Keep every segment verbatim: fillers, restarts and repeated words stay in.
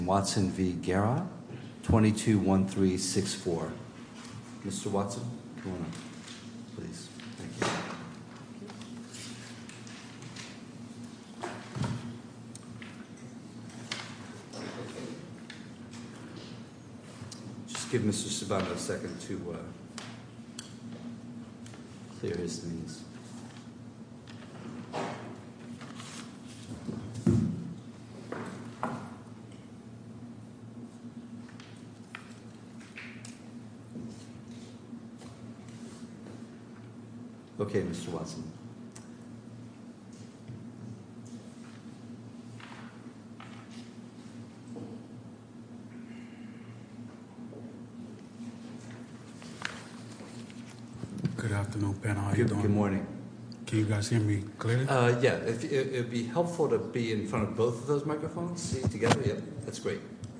Watson v. Guerra, twenty-two one three six four. Mister Watson, come on up, please. Thank you. Just give Mister Savano a second to uh, clear his knees. Okay, Mister Watson. Good afternoon, Ben. How you Good, doing? good morning. Can you guys hear me clearly? Uh, yeah, if, it, it'd be helpful to be in front of both of those microphones. See together. Yep, that's great.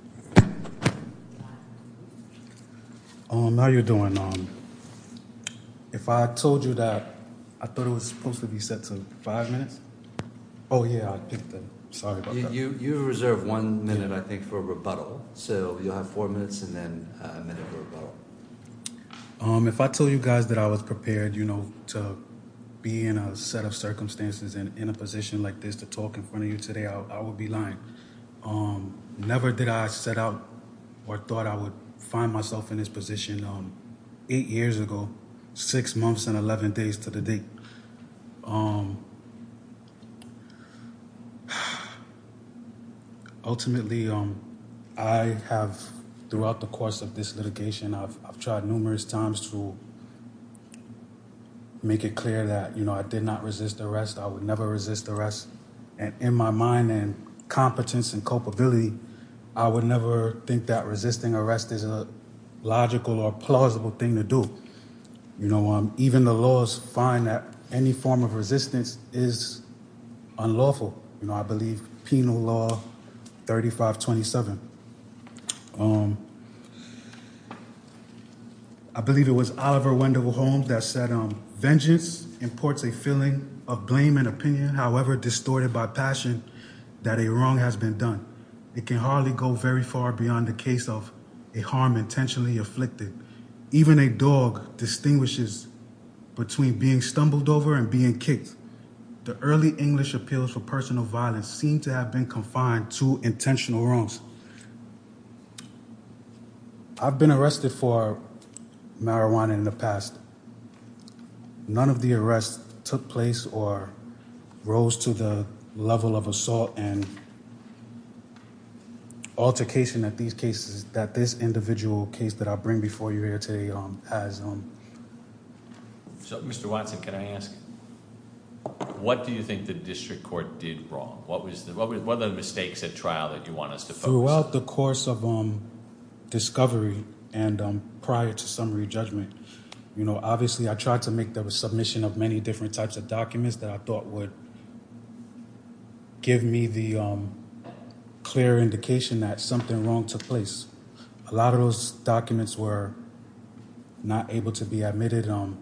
Um, how you doing? Um, if I told you that I thought it was supposed to be set to five minutes. Oh yeah, I picked the. Sorry about You, that. you you reserve one minute, Yeah. I think, for a rebuttal. So you'll have four minutes and then uh, a minute for rebuttal. Um, if I told you guys that I was prepared, you know, to be in a set of circumstances and in a position like this to talk in front of you today, I, I would be lying. Um, never did I set out or thought I would find myself in this position um, eight years ago, six months and eleven days to the date. Um, ultimately, um, I have, throughout the course of this litigation, I've, I've tried numerous times to make it clear that, you know, I did not resist arrest. I would never resist arrest. And in my mind and competence and culpability, I would never think that resisting arrest is a logical or plausible thing to do. You know, um, even the laws find that any form of resistance is unlawful. You know, I believe penal law thirty-five twenty-seven. Um, I believe it was Oliver Wendell Holmes that said, um, vengeance imports a feeling of blame and opinion, however distorted by passion, that a wrong has been done. It can hardly go very far beyond the case of a harm intentionally inflicted. Even a dog distinguishes between being stumbled over and being kicked. The early English appeals for personal violence seem to have been confined to intentional wrongs. I've been arrested for marijuana in the past. None of the arrests took place or rose to the level of assault and altercation that these cases, that this individual case that I bring before you here today um, has. Um, So, Mister Watson, can I ask, what do you think the district court did wrong? What was the what were, what are the mistakes at trial that you want us to focus throughout on? the course of um, discovery and um, prior to summary judgment, you know, obviously I tried to make the submission of many different types of documents that I thought would give me the um, clear indication that something wrong took place. A lot of those documents were not able to be admitted. Um,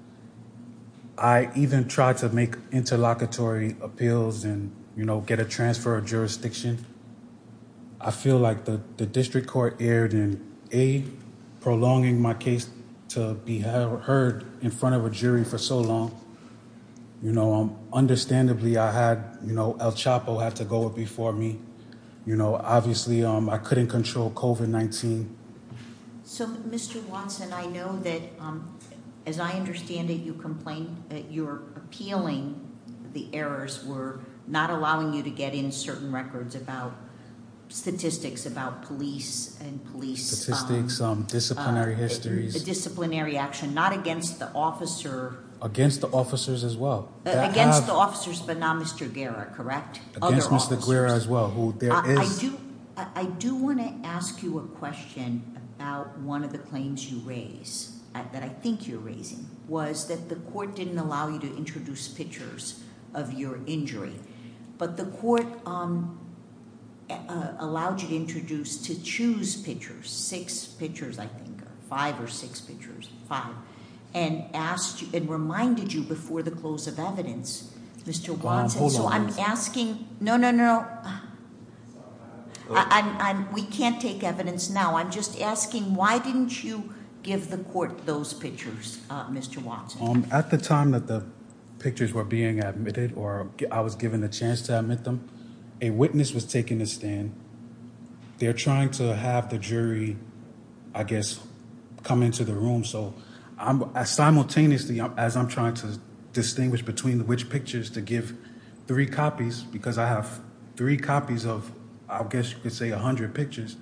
I even tried to make interlocutory appeals and, you know, get a transfer of jurisdiction. I feel like the, the district court erred in, A, prolonging my case to be heard in front of a jury for so long. You know, um, understandably, I had, you know, El Chapo had to go before me. You know, obviously, um, I couldn't control COVID nineteen. So, Mister Watson, I know that, um, as I understand it, you complained that you're appealing the errors were not allowing you to get in certain records about statistics about police and police Statistics, um, um, disciplinary uh, histories. a disciplinary action, not against the officer. Against the officers as well. Uh, that against have- the officers, but not Mister Guerra, correct? Against Other Mister Guerra officers. as well, who there I, is. I do. I, I do want to ask you a question about one of the claims you raise, uh, that I think you're raising, was that the court didn't allow you to introduce pictures of your injury, but the court um, uh, allowed you to introduce, to choose pictures, six pictures, I think, or five or six pictures, five, and asked you and reminded you before the close of evidence, Mister Watson. hold so on, I'm please. asking, no, no, no. I, I'm, I'm, we can't take evidence now. I'm just asking, why didn't you give the court those pictures, uh, Mister Watson? Um, at the time that the pictures were being admitted, or I was given the chance to admit them, a witness was taking a stand. They're trying to have the jury, I guess, come into the room. So I'm simultaneously, as I'm trying to distinguish between which pictures to give three copies, because I have three copies of, I guess you could say, one hundred pictures.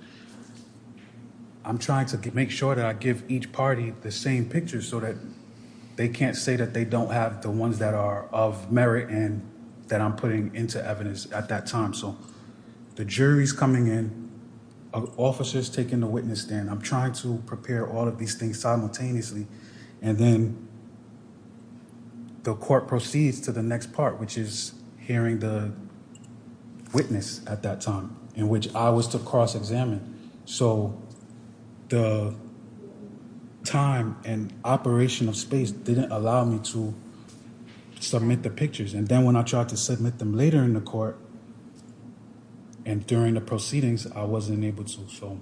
I'm trying to get, make sure that I give each party the same pictures so that they can't say that they don't have the ones that are of merit and that I'm putting into evidence at that time. So the jury's coming in, uh, officers taking the witness stand. I'm trying to prepare all of these things simultaneously, and then the court proceeds to the next part, which is hearing the witness at that time, in which I was to cross-examine. So the time and operation of space didn't allow me to submit the pictures. And then when I tried to submit them later in the court and during the proceedings, I wasn't able to. So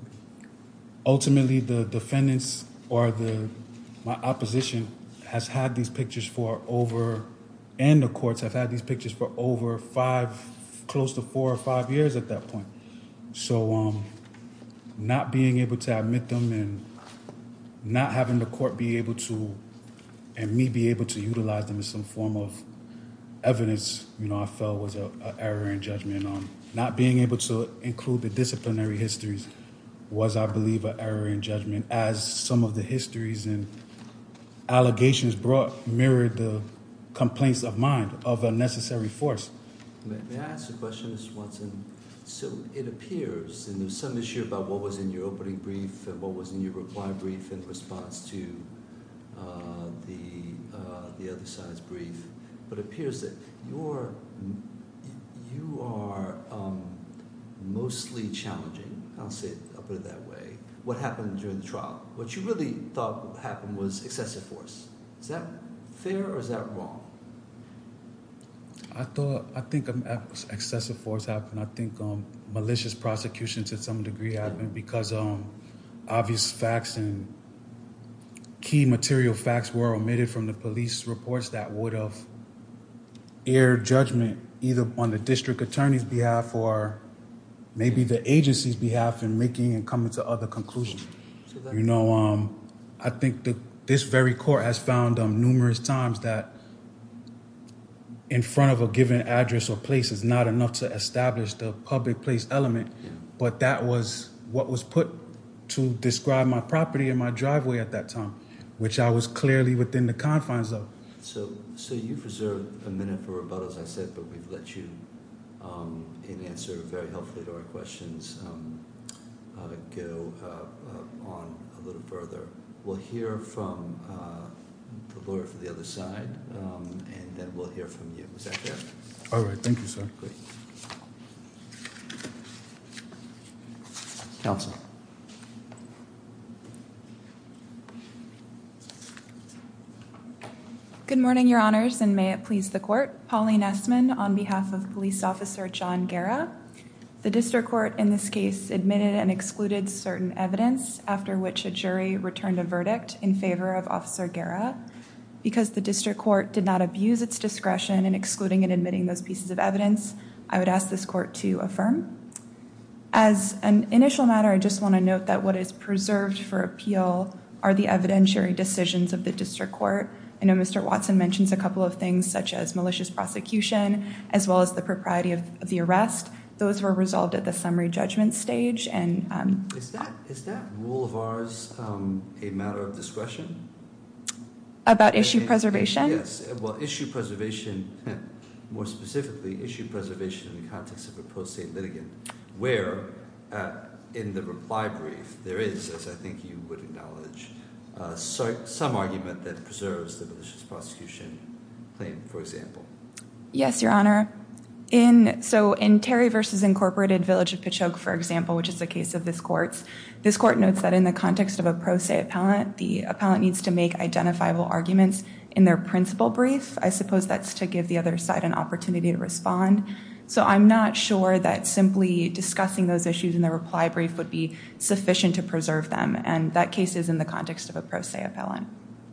ultimately, the defendants or the my opposition has had these pictures for over, and the courts have had these pictures for over five, close to four or five years at that point. So um, not being able to admit them and not having the court be able to, and me be able to utilize them as some form of evidence, you know, I felt was a, a error in judgment. Um, not being able to include the disciplinary histories was, I believe, an error in judgment, as some of the histories and allegations brought mirrored the complaints of mine of unnecessary force. May, may I ask a question, Mister Watson? So it appears, and there's some issue about what was in your opening brief and what was in your reply brief in response to uh, the uh, the other side's brief, but it appears that you're you are um, mostly challenging. I'll say it, I'll put it that way. What happened during the trial? What you really thought happened was excessive force. Is that fair or is that wrong? I thought, I think um, excessive force happened. I think um, malicious prosecution to some degree happened because um, obvious facts and key material facts were omitted from the police reports that would have aired judgment either on the district attorney's behalf or maybe the agency's behalf in making and coming to other conclusions. So that, you know, um, I think that this very court has found um, numerous times that in front of a given address or place is not enough to establish the public place element, yeah. But that was what was put to describe my property and my driveway at that time, which I was clearly within the confines of. So, so you've reserved a minute for rebuttal, as I said, but we've let you, um, in answer very helpfully to our questions, um, uh, go uh, uh, on a little further. We'll hear from uh, the lawyer for the other side, um, and then we'll hear from you. Was that fair? All right. Thank you, sir. Great. Counsel. Good morning, Your Honors, and may it please the Court. Pauline Essman on behalf of Police Officer John Guerra. The district court in this case admitted and excluded certain evidence, after which a jury returned a verdict in favor of Officer Guerra. Because the district court did not abuse its discretion in excluding and admitting those pieces of evidence, I would ask this court to affirm. As an initial matter, I just want to note that what is preserved for appeal are the evidentiary decisions of the district court. I know Mister Watson mentions a couple of things such as malicious prosecution, as well as the propriety of, of the arrest. Those were resolved at the summary judgment stage. And um, is that is that rule of ours um, a matter of discretion? About issue and, preservation? And, yes. Well, issue preservation, more specifically, issue preservation in the context of a pro se litigant, where uh, in the reply brief there is, as I think you would acknowledge, uh, so, some argument that preserves the malicious prosecution claim, for example. Yes, Your Honor. In so in Terry versus Incorporated Village of Patchogue, for example, which is the case of this court, this court notes that in the context of a pro se appellant, the appellant needs to make identifiable arguments in their principal brief. I suppose that's to give the other side an opportunity to respond. So I'm not sure that simply discussing those issues in the reply brief would be sufficient to preserve them, and that case is in the context of a pro se appellant.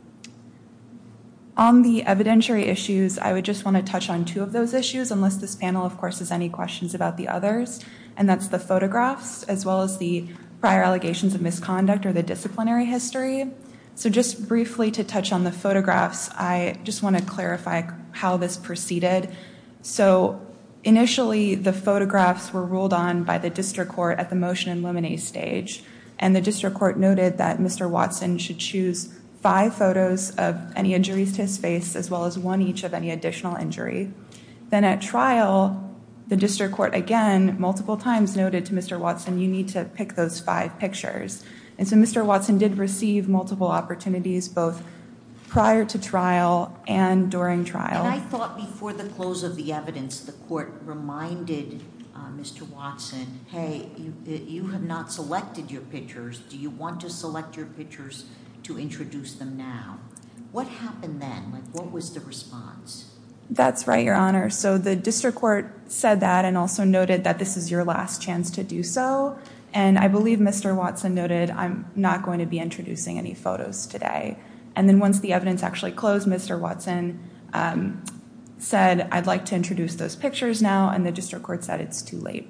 On the evidentiary issues, I would just want to touch on two of those issues, unless this panel, of course, has any questions about the others, and that's the photographs, as well as the prior allegations of misconduct or the disciplinary history. So just briefly to touch on the photographs, I just want to clarify how this proceeded. So initially, the photographs were ruled on by the district court at the motion in limine stage, and the district court noted that Mister Watson should choose five photos of any injuries to his face, as well as one each of any additional injury. Then at trial, the district court again multiple times noted to Mister Watson, you need to pick those five pictures. And so Mister Watson did receive multiple opportunities, both prior to trial and during trial. And I thought before the close of the evidence, the court reminded uh, Mister Watson, hey, you, you have not selected your pictures. Do you want to select your pictures to introduce them now? What happened then? Like, what was the response? That's right, Your Honor. So the district court said that and also noted that this is your last chance to do so. And I believe Mister Watson noted, I'm not going to be introducing any photos today. And then once the evidence actually closed, Mister Watson um, said, I'd like to introduce those pictures now, and the district court said it's too late.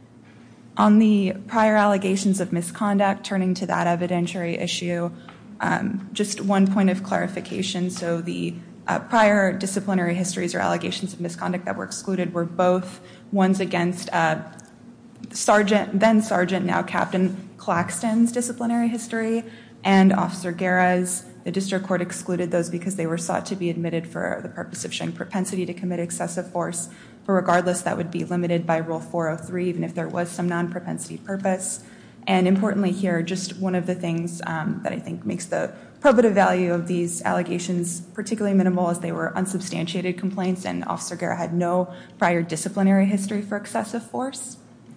On the prior allegations of misconduct, turning to that evidentiary issue, um, just one point of clarification. So the uh, prior disciplinary histories or allegations of misconduct that were excluded were both ones against uh, Sergeant, then Sergeant, now Captain Claxton's disciplinary history, and Officer Guerra's. The district court excluded those because they were sought to be admitted for the purpose of showing propensity to commit excessive force. But regardless, that would be limited by Rule four oh three, even if there was some non-propensity purpose. And importantly here, just one of the things um, that I think makes the probative value of these allegations particularly minimal is they were unsubstantiated complaints, and Officer Guerra had no prior disciplinary history for excessive force.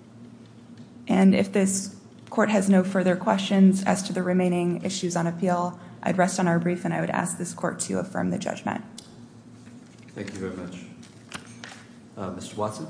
And if this court has no further questions as to the remaining issues on appeal, I'd rest on our brief and I would ask this court to affirm the judgment. Thank you very much. Uh, Mister Watson?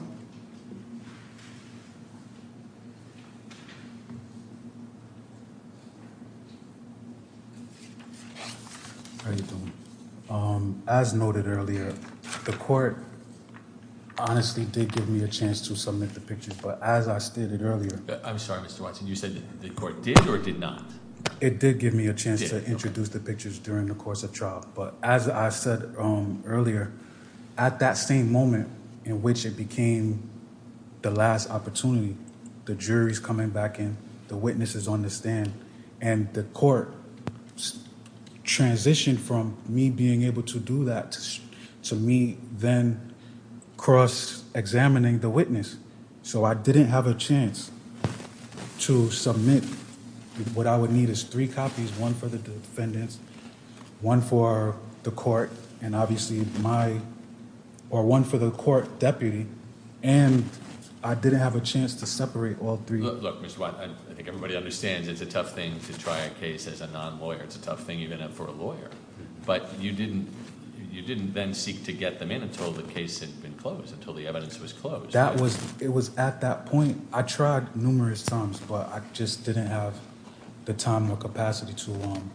How you doing? Um, as noted earlier, the court honestly did give me a chance to submit the pictures, but as I stated earlier, Uh, I'm sorry, Mister Watson, you said that the court did or did not? it did give me a chance Did, to okay. introduce the pictures during the course of trial. But as I said um, earlier, at that same moment in which it became the last opportunity, the jury's coming back in, the witnesses on the stand, and the court s- transitioned from me being able to do that to, to me then cross-examining the witness. So I didn't have a chance to submit. What I would need is three copies, one for the defendants, one for the court, and obviously my, or one for the court deputy, and I didn't have a chance to separate all three. Look, look Mister Watson, I, I think everybody understands it's a tough thing to try a case as a non-lawyer. It's a tough thing even for a lawyer. But you didn't, you didn't then seek to get them in until the case had been closed, until the evidence was closed. That right? was, it was at that point. I tried numerous times, but I just didn't have the time or capacity to um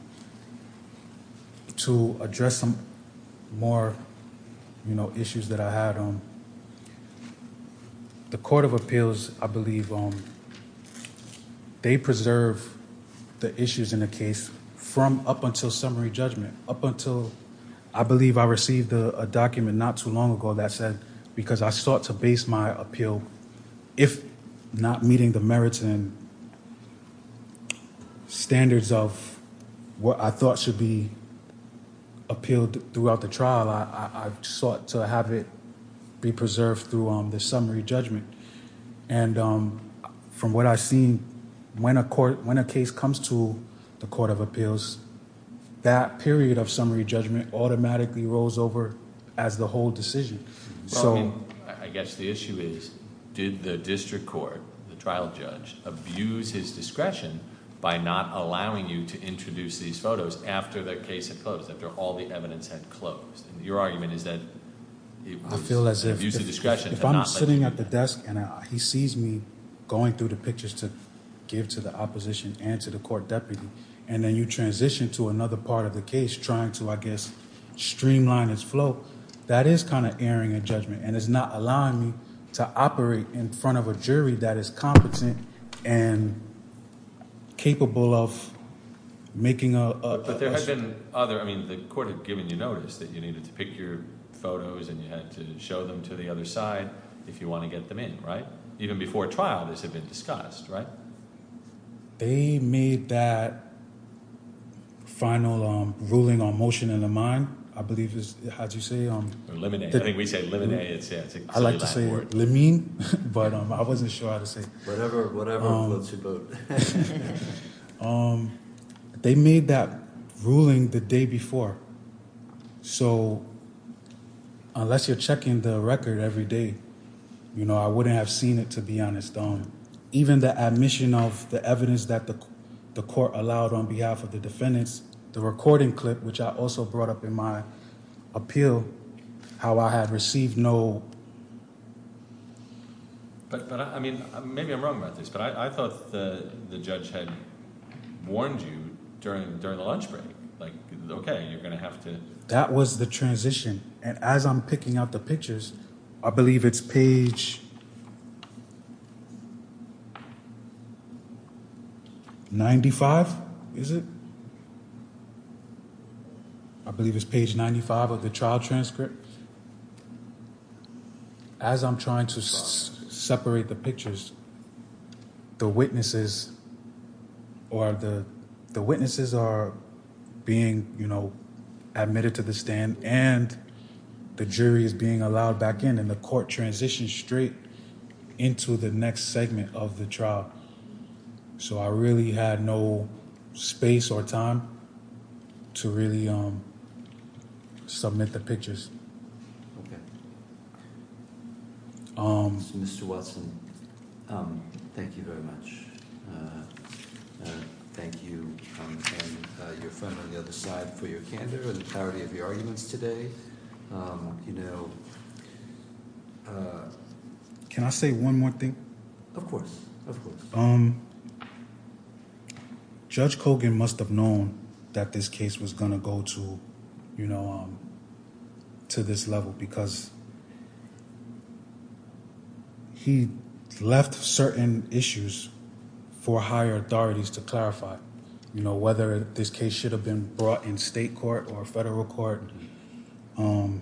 to address some more, you know, issues that I had. Um, the Court of Appeals, I believe, um, they preserve the issues in the case from up until summary judgment, up until I believe I received a, a document not too long ago that said, because I sought to base my appeal, if not meeting the merits and standards of what I thought should be appealed throughout the trial, I, I, I sought to have it be preserved through um, the summary judgment. And um, from what I've seen, when a court, when a case comes to the Court of Appeals, that period of summary judgment automatically rolls over as the whole decision. Well, so, I mean, I guess the issue is, did the district court, the trial judge, abuse his discretion by not allowing you to introduce these photos after the case had closed, after all the evidence had closed? And your argument is that it I was feel as an if abuse of if, discretion if to I'm not let sitting you at do the that. desk and I, he sees me going through the pictures to give to the opposition and to the court deputy, and then you transition to another part of the case trying to, I guess, streamline its flow, that is kind of erring in judgment and is not allowing me to operate in front of a jury that is competent and capable of making a... a But, but there a- had been other, I mean, the court had given you notice that you needed to pick your photos and you had to show them to the other side if you want to get them in, right? Even before trial, this had been discussed, right? They made that final um, ruling on motion in the mind, I believe is, how'd you say? Um, Or eliminate. The- I think we say eliminate. It's, yeah, it's a I like to silly say Latin word. limine, but um, I wasn't sure how to say. Whatever, whatever Um, floats your boat. Um, they made that ruling the day before. So unless you're checking the record every day, you know, I wouldn't have seen it, to be honest. Um, even the admission of the evidence that the the court allowed on behalf of the defendants, the recording clip, which I also brought up in my appeal, how I had received no... But, but I, I mean, maybe I'm wrong about this, but I, I thought the the judge had warned you during during the lunch break, like, okay, you're going to have to. That was the transition. And as I'm picking out the pictures, I believe it's page ninety-five, is it? I believe it's page ninety-five of the trial transcript. As I'm trying to s- separate the pictures, the witnesses or the the witnesses are being, you know, admitted to the stand, and the jury is being allowed back in, and the court transitions straight into the next segment of the trial. So I really had no space or time to really um, submit the pictures. Okay. Um, So, Mister Watson, um, thank you very much. Uh, uh, thank you um, and uh, your friend on the other side for your candor and the clarity of your arguments today. Um, you know, uh, can I say one more thing? of course, of course. Um, Judge Kogan must have known that this case was going to go to, you know, um, to this level, because he left certain issues for higher authorities to clarify. You know, whether this case should have been brought in state court or federal court. Um,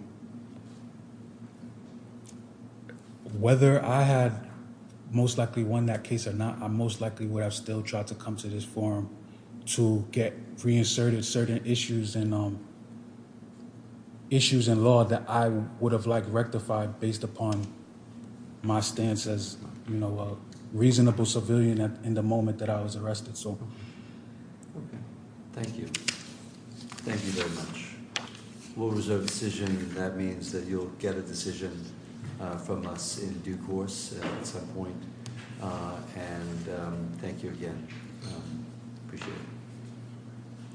whether I had most likely won that case or not, I most likely would have still tried to come to this forum to get reinserted certain issues and um, issues in law that I would have liked rectified based upon my stance as, you know, a reasonable civilian at, in the moment that I was arrested. So, Okay. Thank you. Thank you very much. We'll reserve decision. That means that you'll get a decision uh, from us in due course uh, at some point. Uh, and um, thank you again. Um, appreciate it.